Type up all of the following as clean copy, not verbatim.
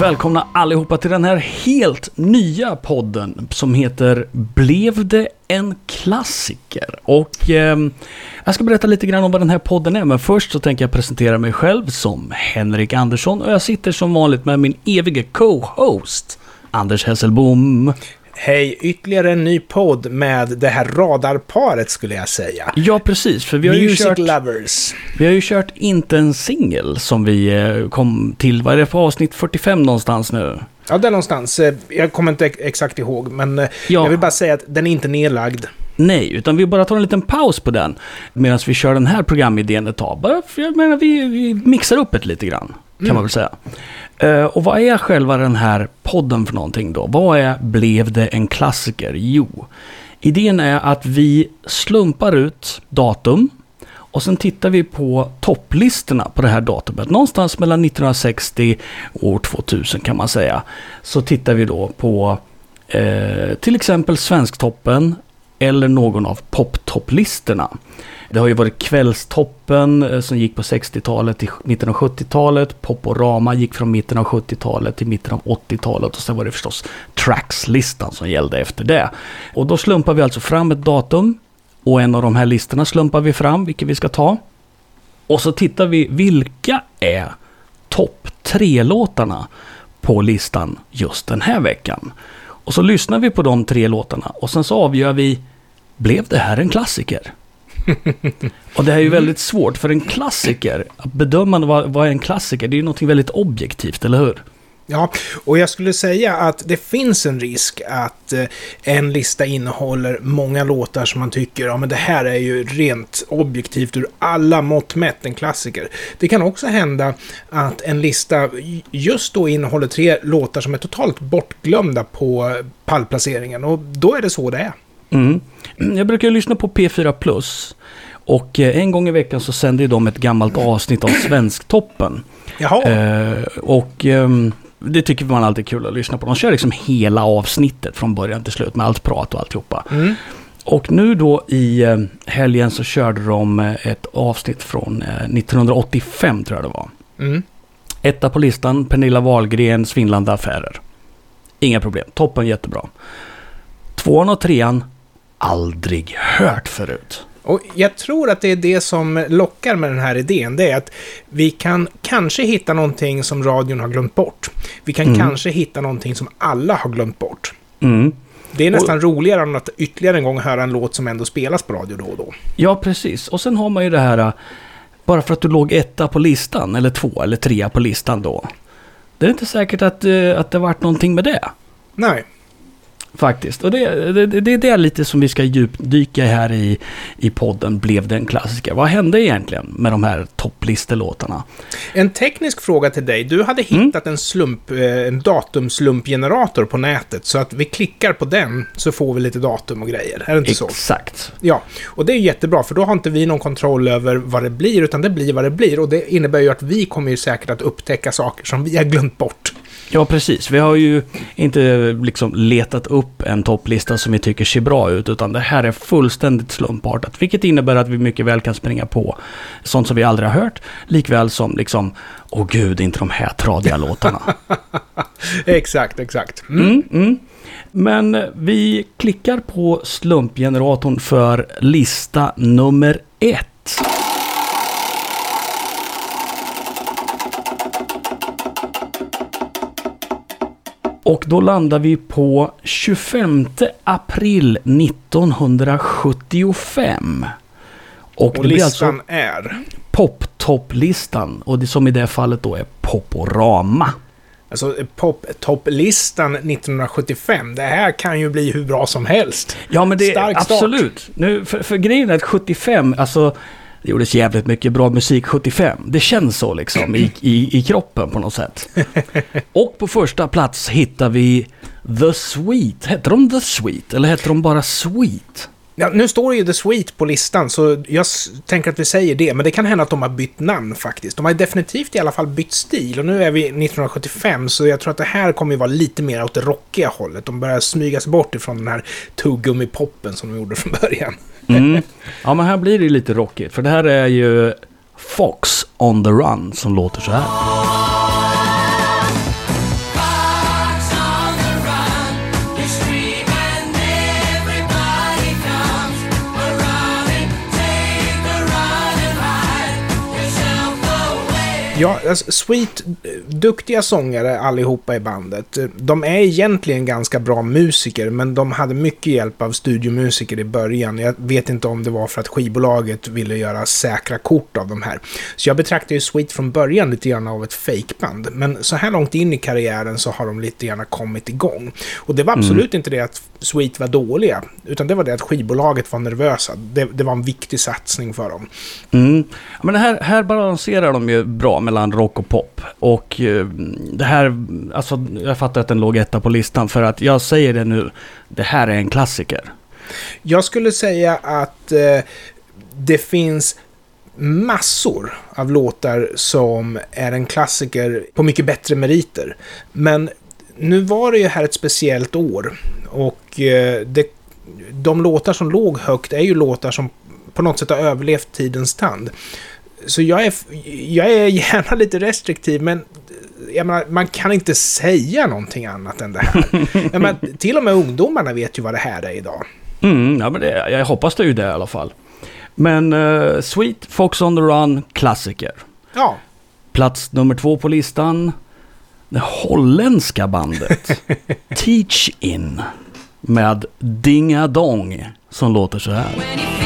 välkomna allihopa till den här helt nya podden som heter Blev det en klassiker? Och jag ska berätta lite grann om vad den här podden är, men först så tänker jag presentera mig själv som Henrik Andersson och jag sitter som vanligt med min eviga co-host Anders Hesselbom. Hej, ytterligare en ny podd med det här radarparet skulle jag säga. Ja, precis, för vi har Music Lovers. Vi har ju kört inte en singel som vi kom till, vad är det för avsnitt 45 någonstans nu? Ja, det är någonstans. Jag kommer inte exakt ihåg, men jag vill bara säga att den är inte nedlagd. Nej, utan vi bara tar en liten paus på den medan vi kör den här programidén ett tag. Bara för jag menar, vi mixar upp ett lite grann, kan man väl säga. Och vad är själva den här podden för någonting då? Vad är Blev det en klassiker? Jo, idén är att vi slumpar ut datum och sen tittar vi på topplistorna på det här datumet. Någonstans mellan 1960 och år 2000 kan man säga. Så tittar vi då på till exempel Svensktoppen eller någon av poptopplistorna. Det har ju varit Kvällstoppen som gick på 60-talet till mitten av 70-talet. Poporama gick från mitten av 70-talet till mitten av 80-talet. Och sen var det förstås Tracks-listan som gällde efter det. Och då slumpar vi alltså fram ett datum. Och en av de här listorna slumpar vi fram, vilket vi ska ta. Och så tittar vi, vilka är topp 3-låtarna på listan just den här veckan. Och så lyssnar vi på de 3 låtarna. Och sen så avgör vi, blev det här en klassiker? Och det här är ju väldigt svårt för en klassiker. Att bedöma vad är en klassiker, det är ju något väldigt objektivt, eller hur? Ja, och jag skulle säga att det finns en risk att en lista innehåller många låtar som man tycker, ja men det här är ju rent objektivt ur alla mått mätt en klassiker. Det kan också hända att en lista just då innehåller 3 låtar som är totalt bortglömda på pallplaceringen, och då är det så det är. Mm. Jag brukar lyssna på P4+. Och en gång i veckan så sänder de ett gammalt avsnitt av Svensktoppen. Jaha. Det tycker man alltid är kul att lyssna på. De kör liksom hela avsnittet från början till slut med allt prat och alltihopa. Mm. Och nu då i helgen så körde de ett avsnitt från 1985 tror jag det var. Mm. Etta på listan, Pernilla Wahlgren, Svindlande affärer. Inga problem, toppen jättebra. 2:an och 3:an, aldrig hört förut. Och jag tror att det är det som lockar med den här idén. Det är att vi kan kanske hitta någonting som radion har glömt bort. Vi kan kanske hitta någonting som alla har glömt bort. Mm. Det är nästan roligare än att ytterligare en gång höra en låt som ändå spelas på radio då och då. Ja, precis. Och sen har man ju det här, bara för att du låg 1 på listan, eller 2 eller 3 på listan då. Det är inte säkert att det varit någonting med det. Nej. Faktiskt. Och det är lite som vi ska djupdyka här i podden. Blev det en klassiker? Vad hände egentligen med de här topplistelåtarna? En teknisk fråga till dig. Du hade hittat en datumslumpgenerator på nätet, så att vi klickar på den så får vi lite datum och grejer. Är det inte så? Exakt. Ja, och det är jättebra, för då har inte vi någon kontroll över vad det blir, utan det blir vad det blir. Och det innebär ju att vi kommer ju säkert att upptäcka saker som vi har glömt bort. Ja, precis. Vi har ju inte liksom letat upp en topplista som vi tycker ser bra ut, utan det här är fullständigt slumpartat, vilket innebär att vi mycket väl kan springa på sånt som vi aldrig har hört, likväl som liksom, åh gud, inte de här tradiga låtarna. Exakt. Men vi klickar på slumpgeneratorn för lista nummer 1. Och då landar vi på 25 april 1975. Och det blir alltså är poptopplistan. Och det som i det fallet då är Poporama. Alltså poptopplistan 1975. Det här kan ju bli hur bra som helst. Ja, men det är absolut. Nu, för grejen är att 75, alltså det gjordes jävligt mycket bra musik 75. Det känns så liksom i kroppen på något sätt. Och på första plats hittar vi The Sweet. Heter de The Sweet eller heter de bara Sweet? Ja, nu står ju The Sweet på listan, så jag tänker att vi säger det. Men det kan hända att de har bytt namn faktiskt. De har definitivt i alla fall bytt stil. Och nu är vi 1975, så jag tror att det här kommer ju vara lite mer åt det rockiga hållet. De börjar smygas bort ifrån den här tuggummi-poppen som de gjorde från början. Ja, men här blir det ju lite rockigt. För det här är ju Fox on the Run som låter så här. Ja, alltså, Sweet, duktiga sångare allihopa i bandet. De är egentligen ganska bra musiker, men de hade mycket hjälp av studiomusiker i början. Jag vet inte om det var för att skivbolaget ville göra säkra kort av de här. Så jag betraktar ju Sweet från början lite grann av ett fakeband. Men så här långt in i karriären så har de lite grann kommit igång. Och det var absolut inte det att Sweet var dåliga, utan det var det att skivbolaget var nervösa. Det var en viktig satsning för dem. Men här balanserar de ju bra mellan rock och pop. Och det här, alltså jag fattar att den låg etta på listan, för att jag säger det nu, det här är en klassiker. Jag skulle säga att det finns massor av låtar som är en klassiker på mycket bättre meriter. Men nu var det ju här ett speciellt år, och de låtar som låg högt är ju låtar som på något sätt har överlevt tidens tand. Så jag är gärna lite restriktiv, men jag menar, man kan inte säga någonting annat än det här. Jag menar, till och med ungdomarna vet ju vad det här är idag. Ja, men jag hoppas det är ju det i alla fall. Men Sweet, Fox on the Run, klassiker. Ja. Plats nummer 2 på listan, det holländska bandet Teach In med Dinga Dong, som låter så här.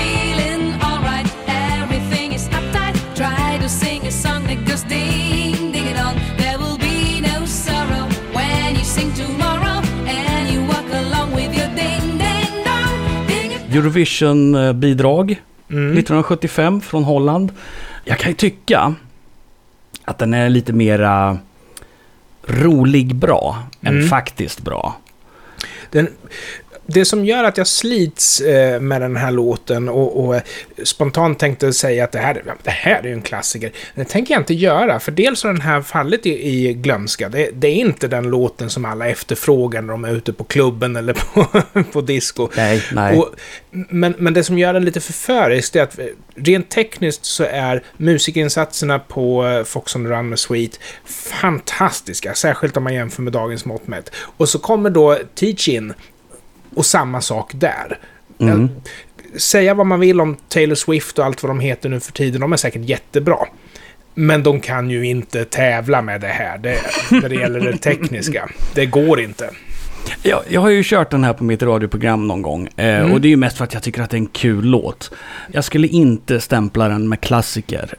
Eurovision-bidrag 1975 från Holland. Jag kan ju tycka att den är lite mera rolig bra än faktiskt bra. Det som gör att jag slits med den här låten och spontant tänkte säga att det här är ju en klassiker. Det tänker jag inte göra, för dels har den här fallit i glömska. Det är inte den låten som alla efterfrågar när de är ute på klubben eller på disco. Nej. Men det som gör den lite förförisk är att rent tekniskt så är musikinsatserna på Fox on the Run med Sweet fantastiska, särskilt om man jämför med dagens mått mätt. Och så kommer då Teach In, och samma sak där. Säga vad man vill om Taylor Swift och allt vad de heter nu för tiden, de är säkert jättebra. Men de kan ju inte tävla med det här när det gäller det tekniska. Det går inte. Jag har ju kört den här på mitt radioprogram någon gång. Och det är ju mest för att jag tycker att det är en kul låt. Jag skulle inte stämpla den med klassiker.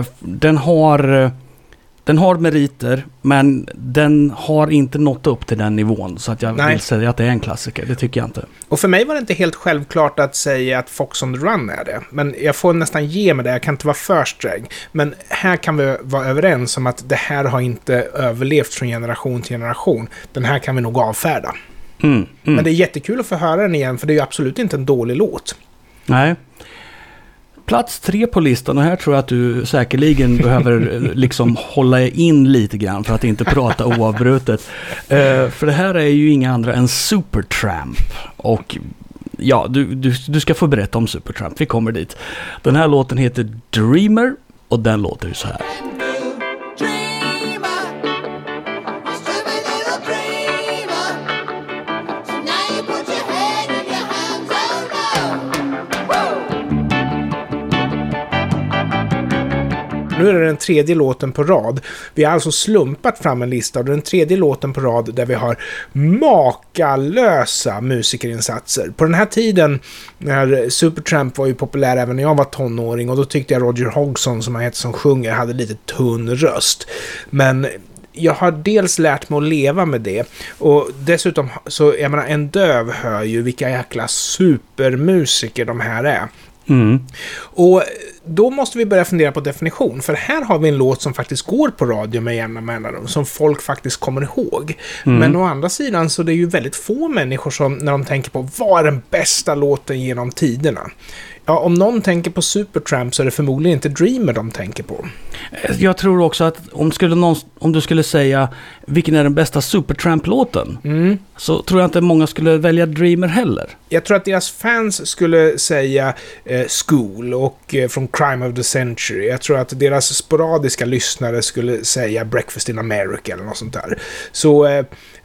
Den har meriter, men den har inte nått upp till den nivån, så att jag vill säga att det är en klassiker. Det tycker jag inte. Och för mig var det inte helt självklart att säga att Fox on the Run är det. Men jag får nästan ge mig det. Jag kan inte vara för sträng. Men här kan vi vara överens om att det här har inte överlevt från generation till generation. Den här kan vi nog avfärda. Men det är jättekul att få höra den igen, för det är ju absolut inte en dålig låt. Nej. Plats 3 på listan, och här tror jag att du säkerligen behöver liksom hålla in lite grann för att inte prata oavbrutet. För det här är ju inga andra än Supertramp. Och ja, du ska få berätta om Supertramp, vi kommer dit. Den här låten heter Dreamer, och den låter ju så här. Nu är det den tredje låten på rad. Vi har alltså slumpat fram en lista, och det är den tredje låten på rad där vi har makalösa musikerinsatser. På den här tiden, när Supertramp var ju populär även när jag var tonåring, och då tyckte jag Roger Hodgson, som han heter som sjunger, hade lite tunn röst. Men jag har dels lärt mig att leva med det, och dessutom så, jag menar, en döv hör ju vilka jäkla supermusiker de här är. Och då måste vi börja fundera på definition, för här har vi en låt som faktiskt går på radio med jämna mellanrum, som folk faktiskt kommer ihåg. Men å andra sidan så det är ju väldigt få människor som, när de tänker på vad är den bästa låten genom tiderna. Ja, om någon tänker på Supertramp så är det förmodligen inte Dreamer de tänker på. Jag tror också att om du skulle säga vilken är den bästa Supertramp-låten, så tror jag inte många skulle välja Dreamer heller. Jag tror att deras fans skulle säga School och från Crime of the Century. Jag tror att deras sporadiska lyssnare skulle säga Breakfast in America eller något sånt där. Så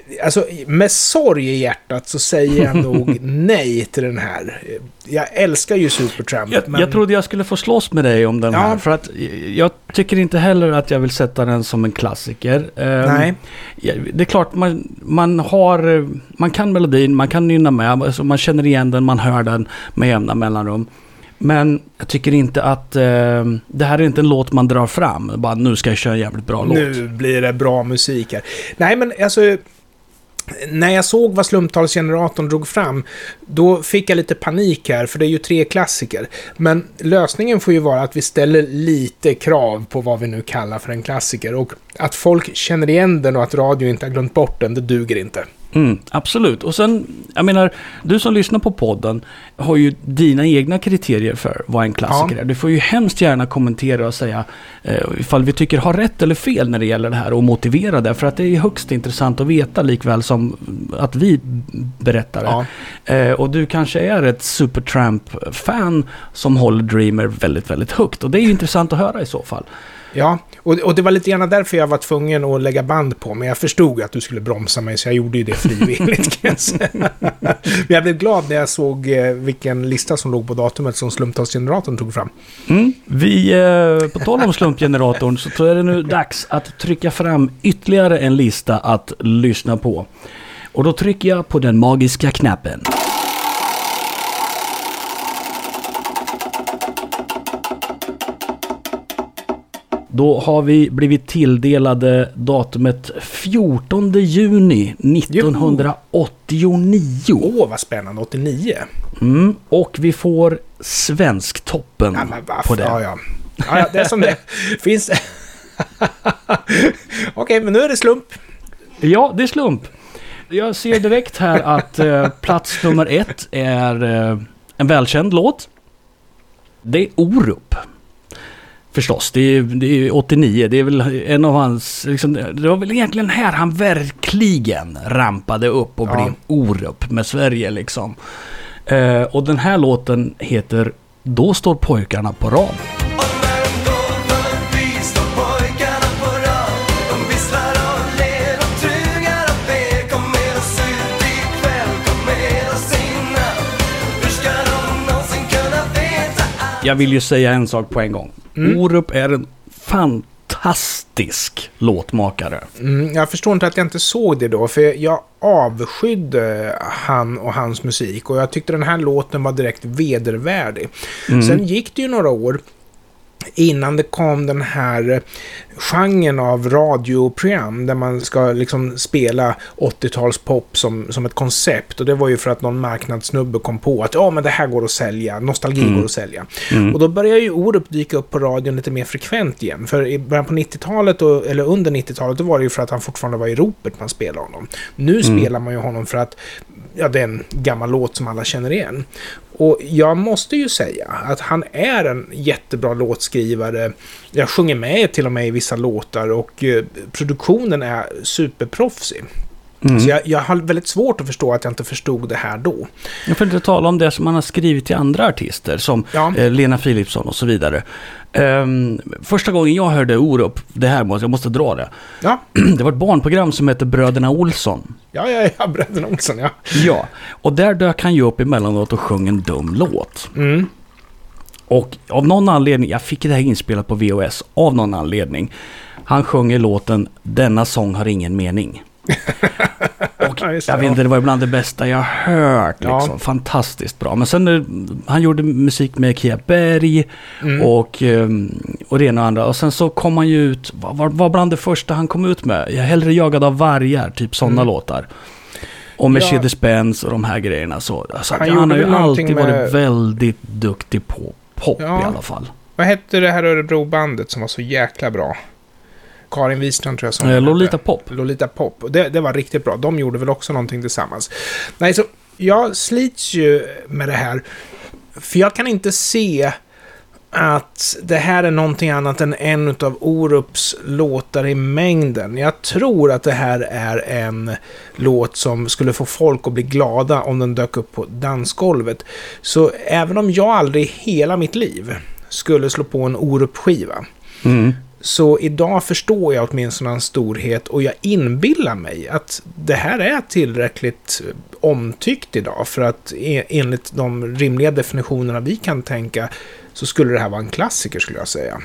Alltså, med sorg i hjärtat så säger jag nog nej till den här. Jag älskar ju Supertramp. Jag trodde jag skulle få slåss med dig om den här. För att jag tycker inte heller att jag vill sätta den som en klassiker. Nej. Det är klart, man kan melodin, man kan nynna med. Alltså man känner igen den, man hör den med jämna mellanrum. Men jag tycker inte att det här är inte en låt man drar fram. Bara nu ska jag köra en jävligt bra låt. Nu blir det bra musik här. Nej, men alltså... När jag såg vad slumptalsgeneratorn drog fram, då fick jag lite panik här, för det är ju 3 klassiker. Men lösningen får ju vara att vi ställer lite krav på vad vi nu kallar för en klassiker. Och att folk känner igen den och att radio inte har glömt bort den, det duger inte. Absolut. Och sen, jag menar, du som lyssnar på podden har ju dina egna kriterier för vad en klassiker är. Du får ju hemskt gärna kommentera och säga ifall vi tycker har rätt eller fel när det gäller det här och motivera det. För att det är högst intressant att veta likväl som att vi berättar det. Och du kanske är ett Supertramp-fan som håller Dreamer väldigt, väldigt högt. Och det är ju intressant att höra i så fall. Ja, och det var lite grann därför jag var tvungen att lägga band på. Men jag förstod att du skulle bromsa mig, så jag gjorde ju det frivilligt. Men jag blev glad när jag såg vilken lista som låg på datumet som slumptalsgeneratorn tog fram. På tal om slumpgeneratorn så är det nu dags att trycka fram ytterligare en lista att lyssna på. Och då trycker jag på den magiska knappen. Då har vi blivit tilldelade datumet 14 juni 1989. Vad spännande, 89. Och vi får Svensktoppen på det. Ja, det är som det finns. Okej, men nu är det slump. Ja, det är slump. Jag ser direkt här att plats nummer 1 är en välkänd låt. Det är Orup. Förstås, det är 89. Det är väl en av hans... Liksom, det var väl egentligen här han verkligen rampade upp och blev Orup med Sverige liksom. Och den här låten heter Då står pojkarna på rad. Jag vill ju säga en sak på en gång. Orup är en fantastisk låtmakare. Jag förstår inte att jag inte såg det då, för jag avskydde han och hans musik och jag tyckte den här låten var direkt vedervärdig. Sen gick det ju några år innan det kom den här genren av radioprogram där man ska liksom spela 80-talspop som ett koncept, och det var ju för att någon marknadssnubbe kom på att men det här går att sälja, nostalgi går att sälja. Och då började ju Orup dyka upp på radion lite mer frekvent igen, för i början på 90-talet eller under 90-talet då var det ju för att han fortfarande var i ropet man spelade honom. Nu spelar man ju honom för att det är en gammal låt som alla känner igen. Och jag måste ju säga att han är en jättebra låtskrivare. Jag sjunger med till och med i vissa låtar och produktionen är superproffsig. Så jag har väldigt svårt att förstå att jag inte förstod det här då. Jag får inte tala om det som man har skrivit till andra artister som Lena Philipsson och så vidare. Första gången jag hörde Orup, jag måste dra det. Ja. Det var ett barnprogram som heter Bröderna Olsson. Ja, Bröderna Olsson, ja. Ja, och där dök han ju upp emellanåt och sjöng en dum låt. Och av någon anledning, jag fick det här inspelat på VHS, av någon anledning. Han sjunger låten Denna sång har ingen mening. Och jag vet inte, det var bland det bästa jag hört liksom. Fantastiskt bra. Men sen han gjorde musik med Kia Berg och det ena och andra. Och sen så kom han ju ut, var bland det första han kom ut med. Jag är hellre jagad av vargar, typ sådana låtar. Och Mercedes-Benz och de här grejerna. Så, alltså, han har ju alltid varit väldigt duktig på pop i alla fall. Vad hette det här Örebro-bandet som var så jäkla bra? Karin Wistrand tror jag som Lolita Pop. Det var riktigt bra. De gjorde väl också någonting tillsammans. Nej, så jag slits ju med det här. För jag kan inte se att det här är någonting annat än en av Orups låtar i mängden. Jag tror att det här är en låt som skulle få folk att bli glada om den dök upp på dansgolvet. Så även om jag aldrig hela mitt liv skulle slå på en Orup-skiva Så idag förstår jag åtminstone hans storhet och jag inbillar mig att det här är tillräckligt omtyckt idag för att enligt de rimliga definitionerna vi kan tänka så skulle det här vara en klassiker, skulle jag säga.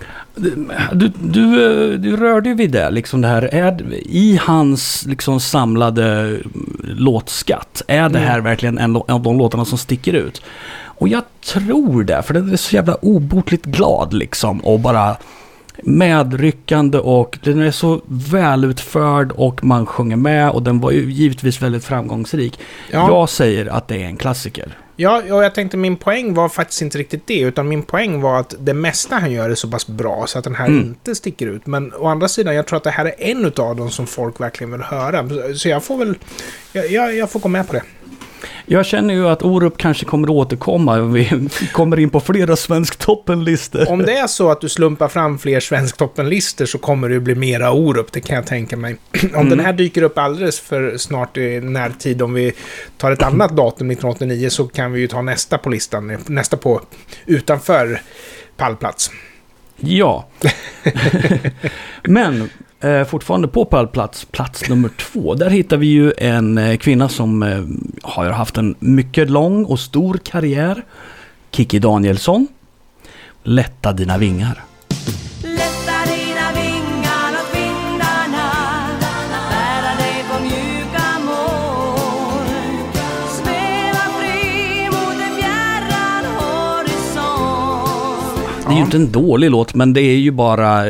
Du rörde ju vid det, liksom det här, i hans liksom samlade låtskatt, är det här verkligen en av de låtarna som sticker ut? Och jag tror det, för den är så jävla obotligt glad liksom, och bara medryckande, och den är så välutförd och man sjunger med, och den var ju givetvis väldigt framgångsrik. Ja. Jag säger att det är en klassiker. Ja, och jag tänkte min poäng var faktiskt inte riktigt det, utan min poäng var att det mesta han gör är så pass bra så att den här inte sticker ut. Men å andra sidan, jag tror att det här är en av dem som folk verkligen vill höra. Så jag får väl, jag får gå med på det. Jag känner ju att Orup kanske kommer att återkomma. Vi kommer in på flera Svensktoppenlistor. Om det är så att du slumpar fram fler Svensktoppenlistor så kommer det bli mera Orup, det kan jag tänka mig. Om den här dyker upp alldeles för snart i närtid, om vi tar ett annat datum 1989, så kan vi ju ta nästa på listan, nästa på utanför pallplats. Ja. Men fortfarande på pallplats, plats nummer 2. Där hittar vi ju en kvinna som har haft en mycket lång och stor karriär. Kikki Danielsson. Lätta dina vingar. Lätta dina vingar åt vindarna, bära dig på mjuka moln, sväva fri mot en fjärran horisont. Det är ju inte en dålig låt, men det är ju bara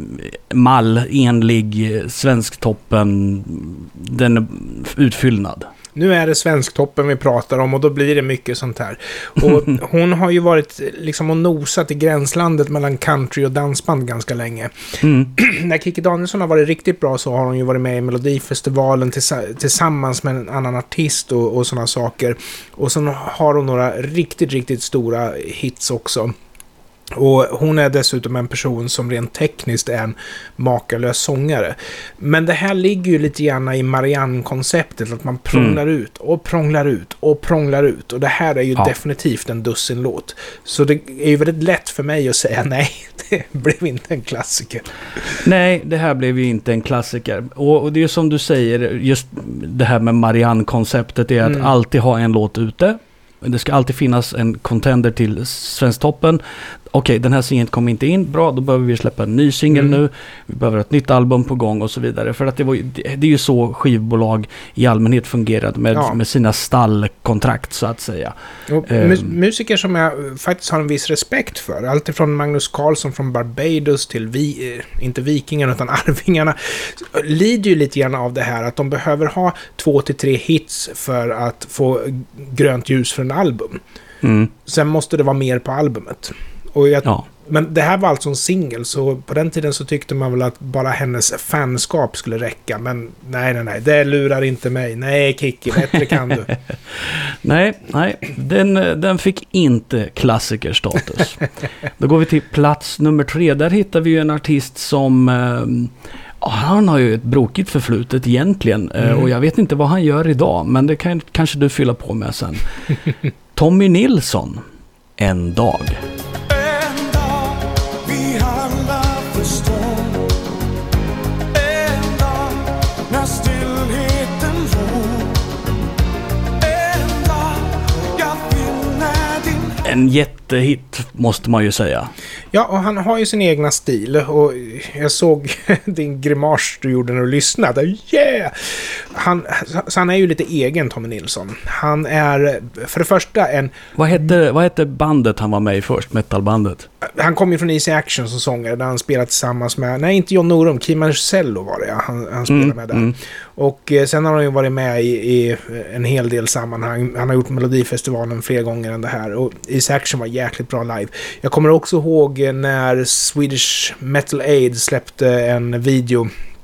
mallenlig Svensktoppen, den utfyllnad. Nu är det Svensktoppen vi pratar om och då blir det mycket sånt här. Och hon har ju varit liksom och nosat i gränslandet mellan country och dansband ganska länge. När Kikki Danielsson har varit riktigt bra så har hon ju varit med i Melodifestivalen tillsammans med en annan artist och sådana saker. Och sen har hon några riktigt, riktigt stora hits också. Och hon är dessutom en person som rent tekniskt är en makalös sångare. Men det här ligger ju lite grann i Marianne-konceptet, att man prånglar ut och prånglar ut och prånglar ut. Och det här är ju definitivt en dussinlåt. Så det är ju väldigt lätt för mig att säga nej, det blev inte en klassiker. Nej, det här blev ju inte en klassiker. Och det är som du säger, just det här med Marianne-konceptet är att alltid ha en låt ute. Det ska alltid finnas en contender till Svensktoppen. Okej, den här singeln kom inte in. Bra, då behöver vi släppa en ny singel nu. Vi behöver ett nytt album på gång och så vidare. För att det är ju så skivbolag i allmänhet fungerade med sina stallkontrakt, så att säga. Musiker som jag faktiskt har en viss respekt för. Allt ifrån Magnus Carlsson från Barbados till inte Vikingarna utan Arvingarna, lider ju lite grann av det här att de behöver ha 2-3 hits för att få grönt ljus för en album. Sen måste det vara mer på albumet. Och men det här var alltså en singel, så på den tiden så tyckte man väl att bara hennes fanskap skulle räcka. Men nej, det lurar inte mig. Nej, Kikki, bättre kan du. nej, den fick inte klassikerstatus. Då går vi till plats nummer 3. Där hittar vi ju en artist som... han har ju ett brokigt förflutet egentligen. Och jag vet inte vad han gör idag, men det kan kanske du fylla på med sen. Tommy Nilsson, En dag. En jättehit måste man ju säga. Ja, och han har ju sin egna stil. Och jag såg din grimas du gjorde när du lyssnade. Yeah! Så han är ju lite egen, Tommy Nilsson. Han är för det första en... Vad hette bandet han var med i först, metalbandet? Han kom ju från Easy Action som sångare, där han spelade tillsammans med... Nej, inte John Norum, Kim Marcello var det. Han spelade med där. Och sen har han ju varit med i en hel del sammanhang. Han har gjort Melodifestivalen fler gånger än det här. Och Easy Action var jäkligt bra live. Jag kommer också ihåg när Swedish Metal Aid släppte en video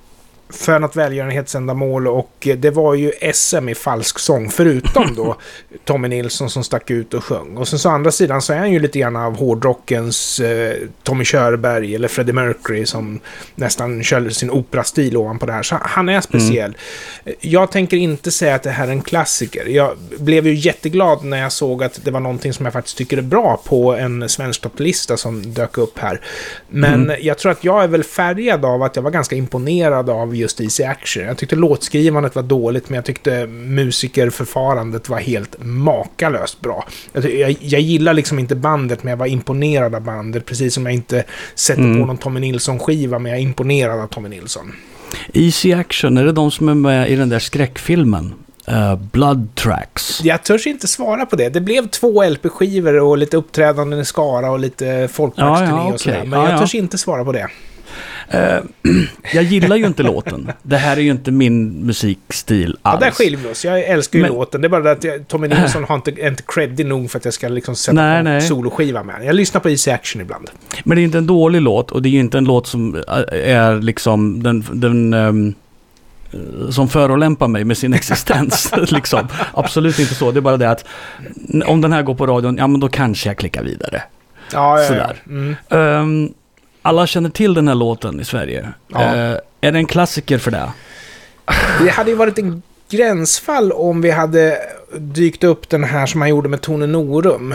för något välgörenhetsändamål, och det var ju SM i falsk sång, förutom då Tommy Nilsson som stack ut och sjöng. Och sen så andra sidan så är han ju lite grann av hårdrockens Tommy Körberg eller Freddie Mercury som nästan kör sin operastil ovanpå det här. Så han är speciell. Jag tänker inte säga att det här är en klassiker. Jag blev ju jätteglad när jag såg att det var någonting som jag faktiskt tycker är bra på en svensk topplista som dök upp här. Men jag tror att jag är väl färgad av att jag var ganska imponerad av just Easy Action. Jag tyckte låtskrivandet var dåligt, men jag tyckte musikerförfarandet var helt makalöst bra. Jag gillar liksom inte bandet, men jag var imponerad av bandet, precis som jag inte sätter på någon Tommy Nilsson-skiva, men jag är imponerad av Tommy Nilsson. Easy Action, är det de som är med i den där skräckfilmen? Blood Tracks. Jag törs inte svara på det. Det blev 2 LP-skivor och lite uppträdanden i Skara och lite folkparksturné och sådär. Men jag törs inte svara på det. Jag gillar ju inte låten. Det här är ju inte min musikstil alls. Ja, där skiljer vi oss. Jag älskar ju låten. Det är bara att Tommy Nilsson har inte creddig nog för att jag ska liksom sätta på en soloskiva med. Jag lyssnar på Easy Action ibland. Men det är inte en dålig låt, och det är ju inte en låt som är liksom den som förolämpar mig med sin existens. Liksom. Absolut inte så. Det är bara det att om den här går på radion, ja men då kanske jag klickar vidare. Sådär. Alla känner till den här låten i Sverige. Är det en klassiker för det? Det hade ju varit en gränsfall om vi hade dykt upp den här som man gjorde med Tone Norum.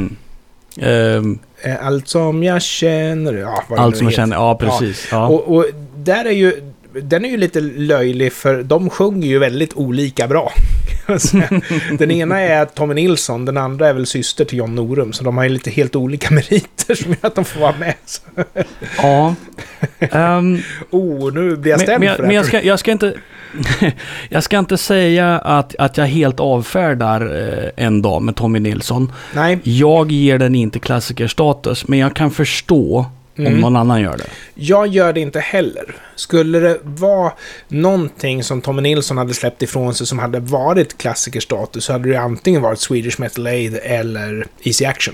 Allt som jag känner. Allt som jag känner, ja precis. Ja. Och där är ju, den är ju lite löjlig, för de sjunger ju väldigt olika bra. Den ena är Tommy Nilsson, den andra är väl syster till John Norum, så de har ju lite helt olika meriter som gör att de får vara med. Ja. Nu blir jag stämd för det. Men jag ska inte jag ska inte säga att jag helt avfärdar En dag med Tommy Nilsson. Nej. Jag ger den inte klassikerstatus, men jag kan förstå om någon annan gör det. Jag gör det inte heller. Skulle det vara någonting som Tommy Nilsson hade släppt ifrån sig som hade varit klassikerstatus, så hade det antingen varit Swedish Metal Aid eller Easy Action.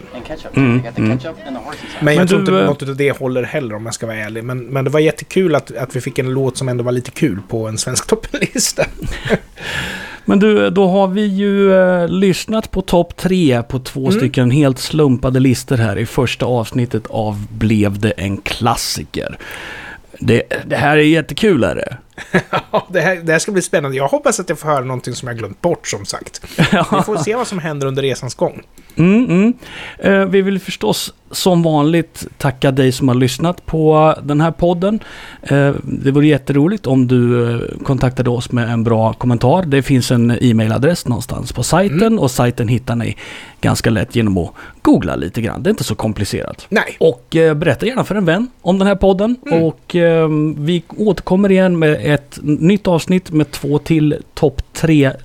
Men jag tror inte något av det håller heller, om man ska vara ärlig. Men det var jättekul att vi fick en låt som ändå var lite kul på en svensk topplista. Men du, då har vi ju lyssnat på topp 3 på 2 stycken helt slumpade listor här i första avsnittet av Blev det en klassiker? Det här är jättekul, är det? Ja, det här ska bli spännande. Jag hoppas att jag får höra någonting som jag glömt bort, som sagt. Vi får se vad som händer under resans gång. Vi vill förstås som vanligt tacka dig som har lyssnat på den här podden. Det vore jätteroligt om du kontaktade oss med en bra kommentar. Det finns en e-mailadress någonstans på sajten, och sajten hittar ni ganska lätt genom att googla lite grann. Det är inte så komplicerat. Nej. Och berätta gärna för en vän om den här podden. Och vi återkommer igen med ett nytt avsnitt med 2 till topp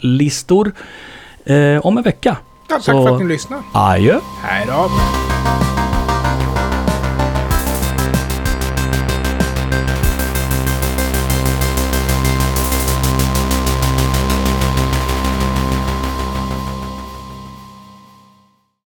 3-listor om en vecka. Ja, tack för att ni lyssnade. Adjö. Hej då.